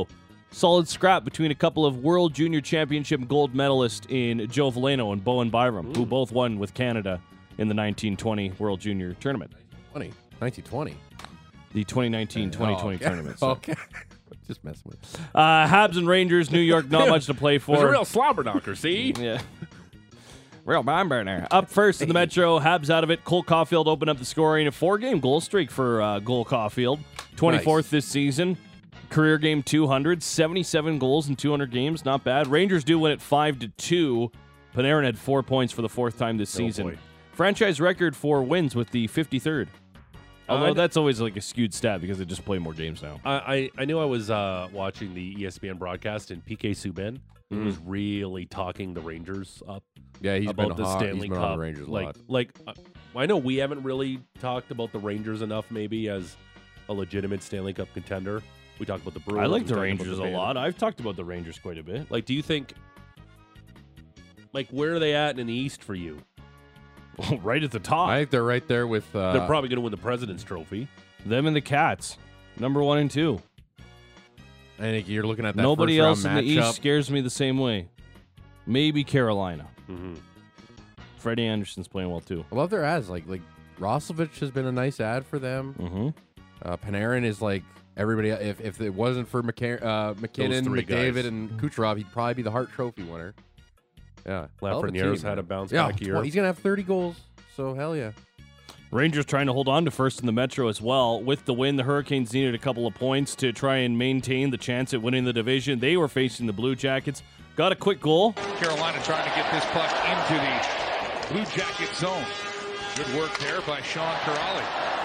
solid scrap between a couple of World Junior Championship gold medalists in Joe Valeno and Bowen Byram, who both won with Canada in the nineteen twenty World Junior Tournament. twenty nineteen twenty The twenty nineteen twenty twenty Oh, okay. tournament. so. Okay. Just messing with you. Uh, Habs and Rangers, New York, not much to play for. There's a real slobber knocker, see? Yeah. Real bomb burner. Up first in the Metro, Habs out of it. Cole Caulfield opened up the scoring. A four-game goal streak for uh, Cole Caulfield. twenty-fourth this season. Career game two hundred. seventy-seven goals in two hundred games. Not bad. Rangers do win it five to two. Panarin had four points for the fourth time this Oh, season. boy. Franchise record for wins with the fifty-third. Although Uh, that's always like a skewed stat because they just play more games now. I, I, I knew I was uh, watching the E S P N broadcast, and P K Subban Mm. was really talking the Rangers up. Yeah, he's about been the hot. Stanley He's been Cup. on the Rangers a like, lot. like uh, I know we haven't really talked about the Rangers enough, maybe as a legitimate Stanley Cup contender. We talked about the Bruins. I like we the talked about Rangers the a Band. lot. I've talked about the Rangers quite a bit. Like, do you think, like, where are they at in the East for you? Right at the top. I think they're right there with. Uh, They're probably going to win the President's Trophy. Them and the Cats. Number one and two. I think you're looking at that. Nobody first else in round the matchup. East scares me the same way. Maybe Carolina. Mm-hmm. Freddie Anderson's playing well too. I love their ads. Like like Roslovic has been a nice ad for them. Mm-hmm. Uh, Panarin is like everybody. If if it wasn't for McCar- uh, McKinnon, three McDavid, guys. and Kucherov, he'd probably be the Hart Trophy winner. Yeah, hell of a Lafreniere's team, had a man. bounce yeah, back year. tw- He's gonna have thirty goals. So hell yeah. Rangers trying to hold on to first in the Metro as well. With the win, the Hurricanes needed a couple of points to try and maintain the chance at winning the division. They were facing the Blue Jackets. Got a quick goal. Carolina trying to get this puck into the Blue Jacket zone. Good work there by Sean Corrali.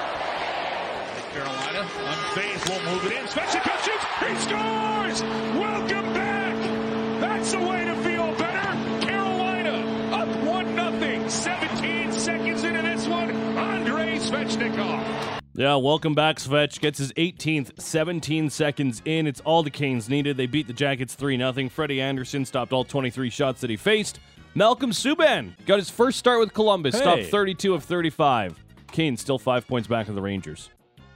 Carolina unfazed, won't move it in. Svechnikov shoots, he scores! Welcome back! That's the way to feel better. Carolina up one nothing. seventeen seconds into this one. Andrei Svechnikov. Yeah, welcome back, Svech. Gets his eighteenth, seventeen seconds in. It's all the Canes needed. They beat the Jackets three nothing. Freddie Anderson stopped all twenty-three shots that he faced. Malcolm Subban got his first start with Columbus. Hey. Stopped thirty-two of thirty-five. Canes still five points back of the Rangers.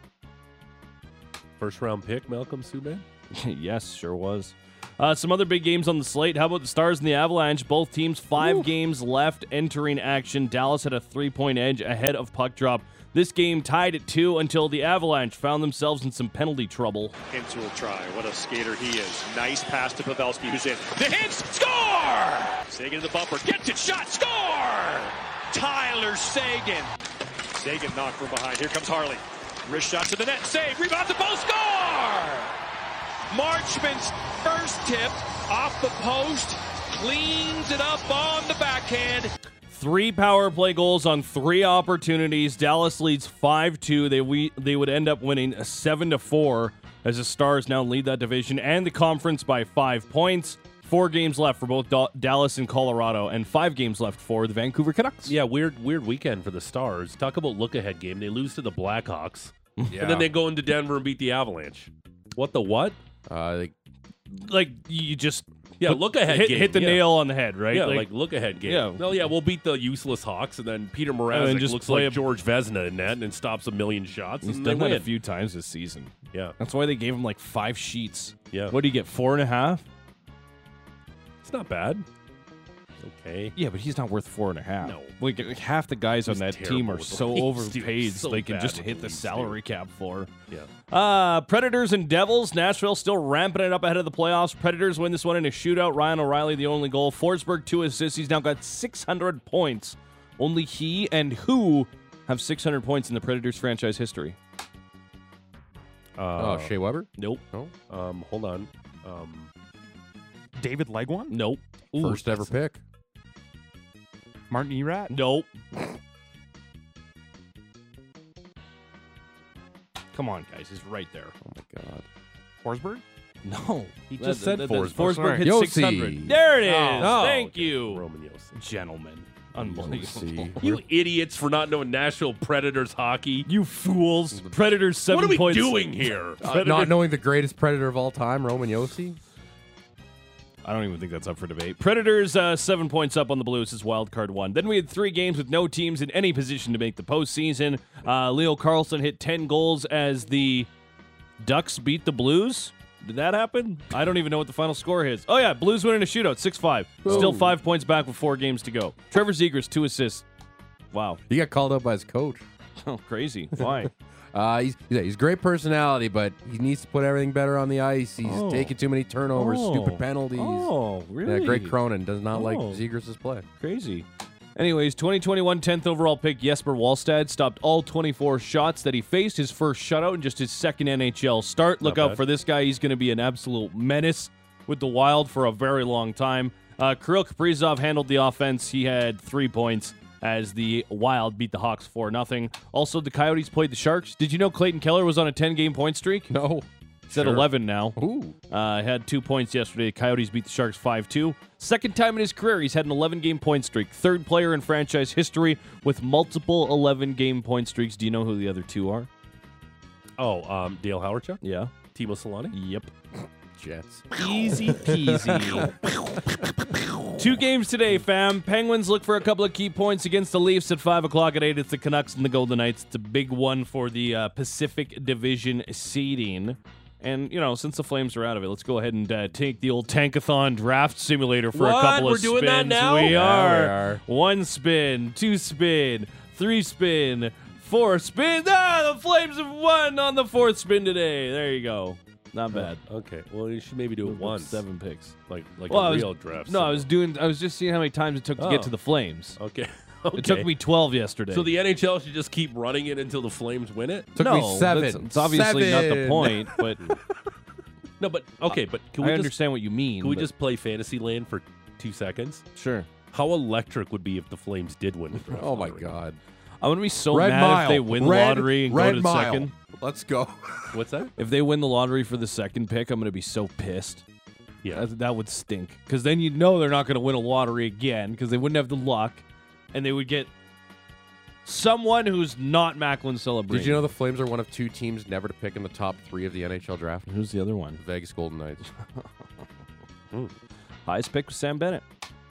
First round pick, Malcolm Subban. Yes, sure was. Uh, some other big games on the slate. How about the Stars and the Avalanche? Both teams five Woo. games left entering action. Dallas had a three-point edge ahead of puck drop. This game tied at two until the Avalanche found themselves in some penalty trouble. Hintz will try. What a skater he is. Nice pass to Pavelski, who's in. The Hintz, score! Sagan to the bumper, gets it, shot, score! Tyler Sagan. Sagan knocked from behind. Here comes Harley. Wrist shot to the net, save, rebound to post, score! Marchman's first tip off the post, cleans it up on the backhand. Three power play goals on three opportunities. Dallas leads five two. They we they would end up winning seven to four as the Stars now lead that division and the conference by five points. Four games left for both Da- Dallas and Colorado, and five games left for the Vancouver Canucks. Yeah, weird weird weekend for the Stars. Talk about look-ahead game. They lose to the Blackhawks, Yeah. and then they go into Denver and beat the Avalanche. What the what? Uh, like, Like you just Yeah, put- look-ahead hit, game. hit the yeah. nail on the head, right? Yeah, like, look-ahead game. Yeah. Well, yeah, we'll beat the useless Hawks, and then Peter And Mrazek then just looks play like a- George Vezina in that and stops a million shots, He's and done they that win. a few times this season. Yeah. That's why they gave him like five sheets. Yeah. What do you get? Four and a half? It's not bad. Okay. Yeah, but he's not worth four and a half. No. Like, like half the guys on He's that team terrible are with the so leagues, overpaid dude. so So they can bad just with hit the the leagues, salary cap floor. Yeah. Uh, Predators and Devils. Nashville still ramping it up ahead of the playoffs. Predators win this one in a shootout. Ryan O'Reilly the only goal. Forsberg two assists. He's now got six hundred points. Only he and who have six hundred points in the Predators franchise history. Uh, oh, Shea Weber? Nope. No. Um, hold on. Um, David Legwand? Nope. Ooh, First ever pick. Martin Erat? Nope. Come on, guys. He's right there. Oh my God. Forsberg? No. He just said Forsberg. Forsberg Sorry. hit Yossi. six hundred. There it is. Oh, Thank okay. you. Roman Yossi. Gentlemen. Unbelievable. Yossi. You idiots for not knowing Nashville Predators hockey. You fools. Predators seven What are we points. doing here? Uh, not knowing the greatest Predator of all time, Roman Yossi. I don't even think that's up for debate. Predators uh, seven points up on the Blues as wild card one. Then we had three games with no teams in any position to make the postseason. Uh, Leo Carlson hit ten goals as the Ducks beat the Blues. Did that happen? I don't even know what the final score is. Oh, yeah. Blues winning a shootout, six five. Still five points back with four games to go. Trevor Zegras, two assists. Wow. He got called out by his coach. Oh, crazy. Why? uh, he's yeah, he's great personality, but he needs to put everything better on the ice. He's Oh. taking too many turnovers, Oh. stupid penalties. Oh, really? Yeah, Greg Cronin does not like Oh. Zegras' play. Crazy. Anyways, twenty twenty-one tenth overall pick Jesper Wallstad stopped all twenty-four shots that he faced. His first shutout in just his second N H L start. Look Not out bad. for this guy. He's going to be an absolute menace with the Wild for a very long time. Uh, Kirill Kaprizov handled the offense. He had three points as the Wild beat the Hawks four nothing. Also, the Coyotes played the Sharks. Did you know Clayton Keller was on a ten-game point streak? No. He's at Sure. eleven now. Ooh. Uh, had two points yesterday. The Coyotes beat the Sharks five two. Second time in his career, he's had an eleven-game point streak. Third player in franchise history with multiple eleven-game point streaks. Do you know who the other two are? Oh, um, Dale Howarchuk? Yeah. Timo Solani? Yep. Jets. Easy peasy. Two games today, fam. Penguins look for a couple of key points against the Leafs at five o'clock at eight. It's the Canucks and the Golden Knights. It's a big one for the uh, Pacific Division seeding. And, you know, since the Flames are out of it, let's go ahead and uh, take the old Tankathon draft simulator for What? a couple We're of doing spins. that now? We Yeah, are. we are. One spin, two spin, three spin, four spin. Ah, the Flames have won on the fourth spin today. There you go. Not bad. Okay. Well, you should maybe do it once. Seven picks. Like like Well, I a was- real draft. No, I was doing. I was just seeing how many times it took to Oh. get to the Flames. Okay. It took Okay. me twelve yesterday. So the N H L should just keep running it until the Flames win it? Took no, me seven. that's- it's obviously not the Seven. point. But No, but okay, but can we I just understand what you mean. can we but- just play Fantasyland for two seconds? sure? How electric would be if the Flames did win the draft Oh my lottery? God. I'm gonna be so Red mad Mile. if they win the Red- lottery and Red go to Mile. second. Let's go. What's that? If they win the lottery for the second pick, I'm gonna be so pissed. Yeah. That, that would stink. Because then you know they're not gonna win a lottery again because they wouldn't have the luck, and they would get someone who's not Macklin celebrating. Did you know the Flames are one of two teams never to pick in the top three of the N H L draft? Who's the other one? Vegas Golden Knights. Highest pick was Sam Bennett.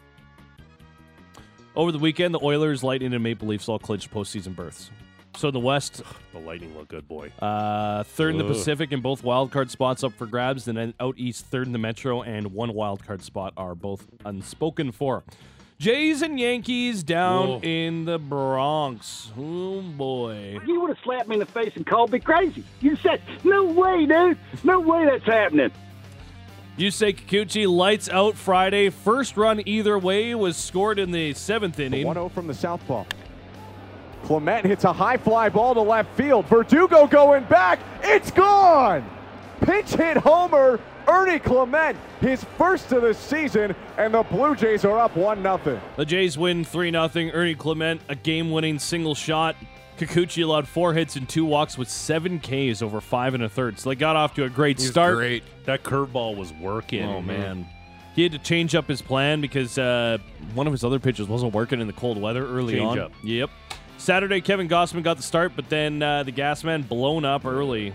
Over the weekend, the Oilers, Lightning, and Maple Leafs all clinched postseason berths. So in the West, The Lightning look good, boy. uh, third in the Ugh. Pacific and both wild card spots up for grabs. And then out east, third in the Metro and one wild card spot are both unspoken for. Jays and Yankees down Whoa. in the Bronx. Oh boy. You would have slapped me in the face and called me crazy. You said, no way, dude. No way that's happening. Yusei Kikuchi lights out Friday. First run either way was scored in the seventh inning. one oh from the southpaw. Clement hits a high fly ball to left field. Verdugo going back. It's gone. Pinch hit homer. Ernie Clement, his first of the season, and the Blue Jays are up one nothing. The Jays win three nothing. Ernie Clement, a game-winning single shot. Kikuchi allowed four hits and two walks with seven Ks over five and a third. So they got off to a great He's start. great. That curveball was working. Oh, man. He had to change up his plan because uh, one of his other pitches wasn't working in the cold weather early Change on. up. Yep. Saturday, Kevin Gossman got the start, but then uh, the gas man blown up early.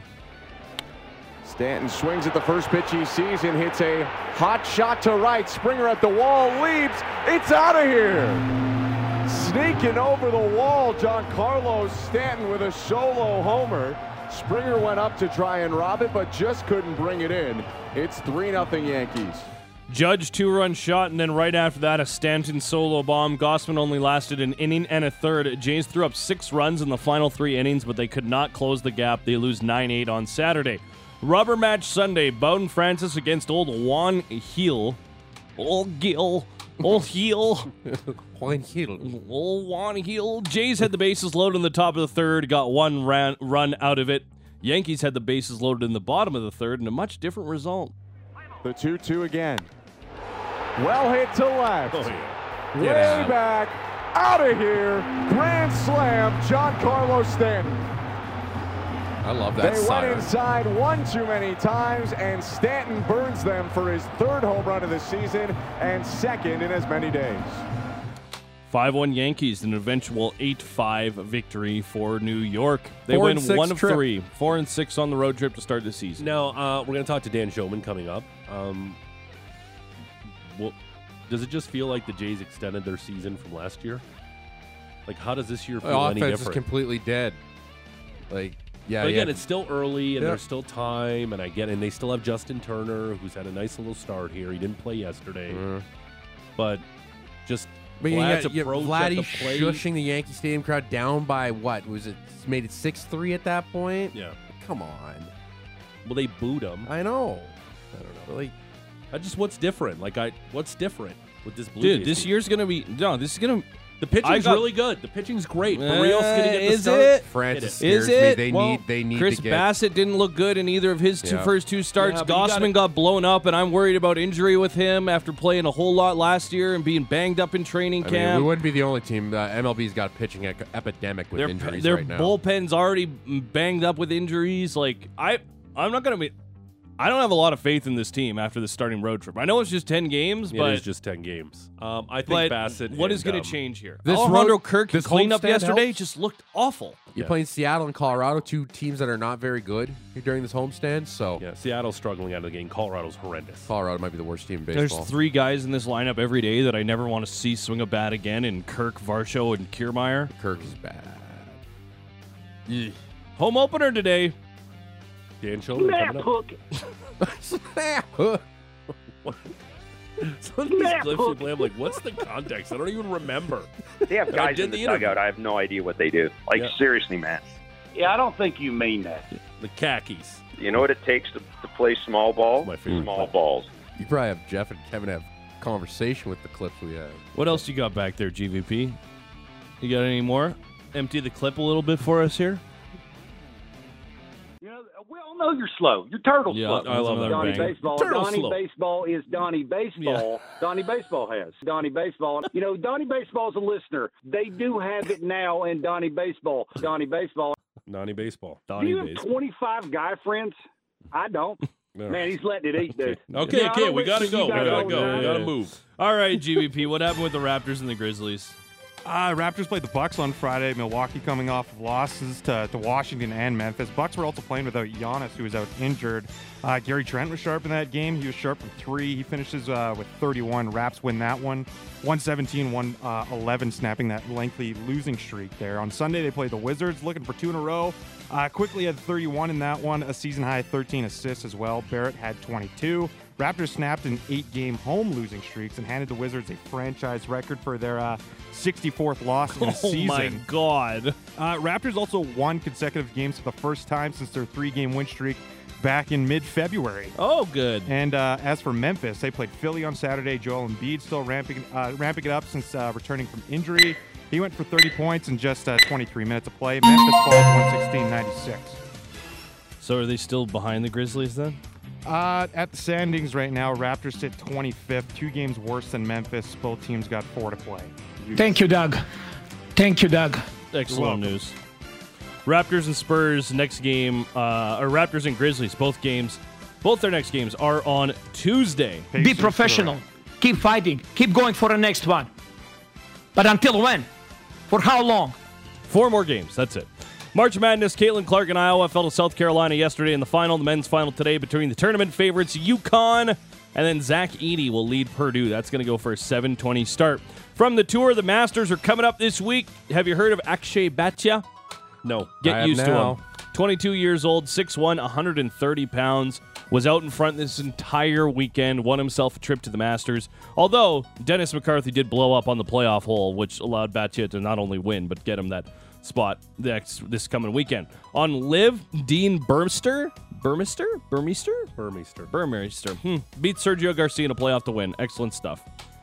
Stanton swings at the first pitch he sees and hits a hot shot to right. Springer at the wall, leaps. It's out of here. Sneaking over the wall, Giancarlo Stanton with a solo homer. Springer went up to try and rob it, but just couldn't bring it in. It's three nothing Yankees. Judge two-run shot, and then right after that, a Stanton solo bomb. Gossman only lasted an inning and a third. Jays threw up six runs in the final three innings, but they could not close the gap. They lose nine eight on Saturday. Rubber match Sunday. Bowden Francis against old Juan Heel. Old Gil. Old Heel. Juan Heel. Old Juan Heel. Jays had the bases loaded in the top of the third, got one ran, run out of it. Yankees had the bases loaded in the bottom of the third, and a much different result. The two two again. Well hit to left. Oh, yeah. Way Yeah. back. Out of here. Grand slam, Giancarlo Stanton. I love that They siren. went inside one too many times, and Stanton burns them for his third home run of the season and second in as many days. five one Yankees, an eventual eight five victory for New York. They Four win and six one of trip. three. Four and six on the road trip to start the season. Now, uh, we're going to talk to Dan Showman coming up. Um, well, does it just feel like the Jays extended their season from last year? Like, how does this year The feel any offense is different? completely dead. Like, Yeah, But again, yeah. it's still early, and Yeah. there's still time, and I get, and they still have Justin Turner, who's had a nice little start here. He didn't play yesterday, Mhm. but just But you Vlad's got, you approach Vladdy at the plate. shushing the Yankee Stadium crowd down by what? Was it made it six three at that point? Yeah. Come on. Well, they booed him. I know. I don't know. Really? I just what's different? Like I, what's different with this Blue Dude, Jays this team? year's gonna be no. This is gonna. The pitching's I got- really good. The pitching's great. Uh, Barrios gonna get the is start. it? Francis Hit it. Is scares me. it? They Well, need they need Chris to get Bassett didn't look good in either of his two Yeah. first two starts. Yeah, but you Gossman gotta- got blown up, and I'm worried about injury with him after playing a whole lot last year and being banged up in training I mean, camp. we wouldn't be the only team. Uh, M L B's got a pitching ec- epidemic with their injuries their right now. bullpen's already banged up with injuries. Like I, I'm not gonna be. I don't have a lot of faith in this team after the starting road trip. I know it's just ten games, It but is just ten games. Um, I think but Bassett. what is and, going um, to change here? this Alejandro road- Kirk this cleaned up homestand yesterday. helps? Just looked awful. You're Yeah. playing Seattle and Colorado, two teams that are not very good during this homestand. So Yeah, Seattle's struggling out of the game. Colorado's horrendous. Colorado might be the worst team in There's baseball. three guys in this lineup every day that I never want to see swing a bat again, in Kirk, Varsho, and Kiermaier. Kirk is bad. Home opener today. Dan Shulman Snap coming up. hook. Snap hook. Some of these Snap clips you hook. play, I'm like, what's the context? I don't even remember. They have But I guys did in the, the interview. dugout. I have no idea what they do. Like, Yeah. seriously, man. Yeah, I don't think you mean that. The khakis. You know what it takes to, to play small ball? My favorite Small play. balls. You probably have Jeff and Kevin have conversation with the clips we have. What else you got back there, G V P? You got any more? Empty the clip a little bit for us here. You know, we all know you're slow. You're turtle Yeah, slow. I love that Donnie bang. Baseball. Turtle Donnie slow. Baseball is Donnie Baseball. Donnie Baseball has. Donnie Baseball. You know, Donnie Baseball's a listener. They do have it now in Donnie Baseball. Donnie Baseball. Nani baseball. Do Donnie you have Baseball. twenty-five guy friends? I don't. No. Man, he's letting it eat, dude. Okay, Yeah, I okay, don't we listen gotta to go. you We guys gotta all the go. time. We gotta move. All right, G V P. What happened with the Raptors and the Grizzlies? Uh, Raptors played the Bucks on Friday. Milwaukee coming off of losses to, to Washington and Memphis. Bucks were also playing without Giannis, who was out injured. Uh, Gary Trent was sharp in that game. He was sharp from three. He finishes uh, with thirty-one. Raps win that one. one seventeen, one eleven, snapping that lengthy losing streak there. On Sunday, they played the Wizards, looking for two in a row. Uh, quickly had thirty-one in that one, a season-high thirteen assists as well. Barrett had twenty-two. Raptors snapped an eight-game home losing streaks and handed the Wizards a franchise record for their uh, sixty-fourth loss in the Oh season. my God! Uh, Raptors also won consecutive games for the first time since their three-game win streak back in mid-February. Oh, good. And uh, as for Memphis, they played Philly on Saturday. Joel Embiid still ramping uh, ramping it up since uh, returning from injury. He went for thirty points in just uh, twenty-three minutes of play. Memphis falls one sixteen ninety-six. So are they still behind the Grizzlies then? Uh, at the standings right now, Raptors sit twenty-fifth, two games worse than Memphis. Both teams got four to play. Thank you, Doug. Thank you, Doug. Excellent welcome. news. Raptors and Spurs next game, uh, or Raptors and Grizzlies, both games, both their next games are on Tuesday. Be professional. Keep fighting. Keep going for the next one. But until when? For how long? Four more games. That's it. March Madness, Caitlin Clark and Iowa fell to South Carolina yesterday in the final. The men's final today between the tournament favorites UConn, and then Zach Edey will lead Purdue. That's going to go for a seven twenty start. From the tour, the Masters are coming up this week. Have you heard of Akshay Bhatia? No. Get I have used now. to him. twenty-two years old, six one, one hundred thirty pounds. Was out in front this entire weekend. Won himself a trip to the Masters. Although Dennis McCarthy did blow up on the playoff hole, which allowed Bhatia to not only win, but get him that spot next this coming weekend. On Live, Dean Burmester, Burmester, Burmeister, Burmeister, Burmeister, hmm. beat Sergio Garcia in a playoff to win. Excellent stuff.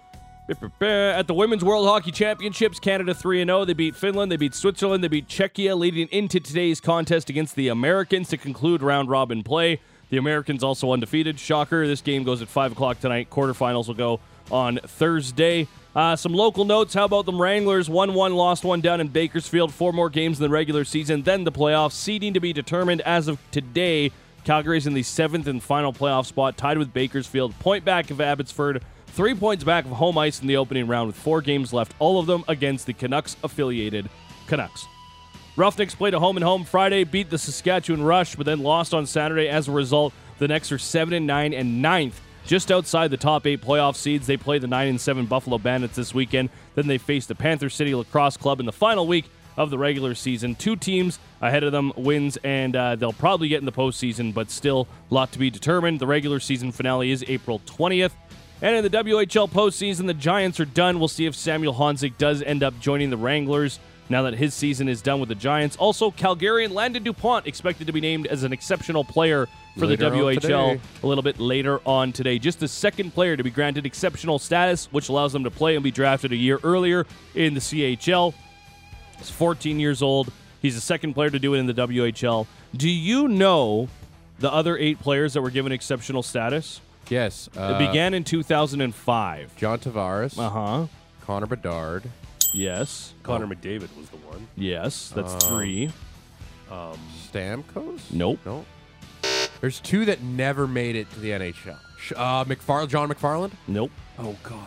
At the Women's World Hockey Championships, Canada three and oh. They beat Finland, they beat Switzerland, they beat Czechia, leading into today's contest against the Americans to conclude round-robin play. The Americans also undefeated. Shocker, this game goes at five o'clock tonight. Quarterfinals will go on Thursday. Uh, some local notes. How about them Wranglers? one one, lost one down in Bakersfield. Four more games in the regular season, then the playoffs. Seeding to be determined as of today. Calgary's in the seventh and final playoff spot, tied with Bakersfield. Point back of Abbotsford. Three points back of home ice in the opening round with four games left, all of them against the Canucks-affiliated Canucks. Roughnecks played a home-and-home Friday, beat the Saskatchewan Rush, but then lost on Saturday. As a result, the Necks are seven and nine and ninth, just outside the top eight playoff seeds. They play the nine and seven Buffalo Bandits this weekend. Then they face the Panther City Lacrosse Club in the final week of the regular season. Two teams ahead of them wins, and uh, they'll probably get in the postseason, but still a lot to be determined. The regular season finale is April twentieth. And in the W H L postseason, the Giants are done. We'll see if Samuel Honzik does end up joining the Wranglers now that his season is done with the Giants. Also, Calgarian Landon DuPont expected to be named as an exceptional player for Later the W H L today. a little bit later on today. Just the second player to be granted exceptional status, which allows them to play and be drafted a year earlier in the C H L. He's fourteen years old. He's the second player to do it in the W H L. Do you know the other eight players that were given exceptional status? Yes. Uh, It began in two thousand five. John Tavares. Uh-huh. Connor Bedard. Yes. Connor McDavid was the one. Yes, that's Um, three. Um, Stamkos? Nope. No. There's two that never made it to the N H L. Sh- Uh, McFarland, John McFarland? Nope. Oh, God.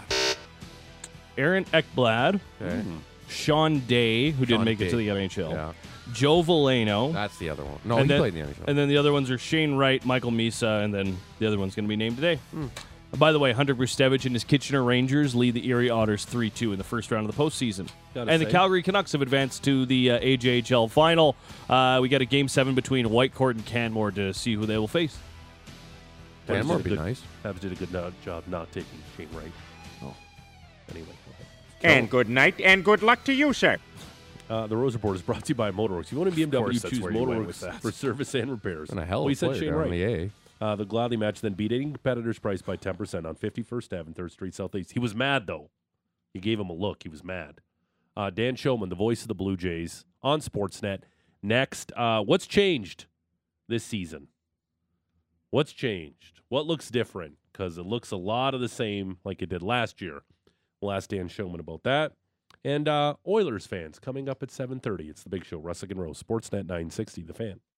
Aaron Ekblad. Okay. Sean Day, who didn't Sean make it to Day. the N H L. Yeah. Joe Valeno. That's the other one. No, and he then, played in the N H L. And then the other ones are Shane Wright, Michael Misa, and then the other one's going to be named today. Hmm. By the way, Hunter Brustevich and his Kitchener Rangers lead the Erie Otters three two in the first round of the postseason. Gotta And the say. Calgary Canucks have advanced to the uh, A J H L final. Uh, we got a game seven between Whitecourt and Canmore to see who they will face. Canmore would Habs be did a nice. good- Habs did a good no- job not taking Shane Wright. Oh, anyway. go ahead. And good night and good luck to you, sir. Uh, the Rose Report is brought to you by Motorworks. You want a B M W, course, that's choose where you went with Motorworks that. for service and repairs. And a hell of well, a he said player Shane down Wright. in the A. Uh, the Gladly match then beat any competitor's price by ten percent on fifty-first Avenue and third Street Southeast. He was mad, though. He gave him a look. He was mad. Uh, Dan Showman, the voice of the Blue Jays, on Sportsnet. Next, uh, what's changed this season? What's changed? What looks different? Because it looks a lot of the same like it did last year. We'll ask Dan Showman about that. And uh, Oilers fans coming up at seven thirty. It's the Big Show, Russick and Rose, Sportsnet nine sixty, The Fan.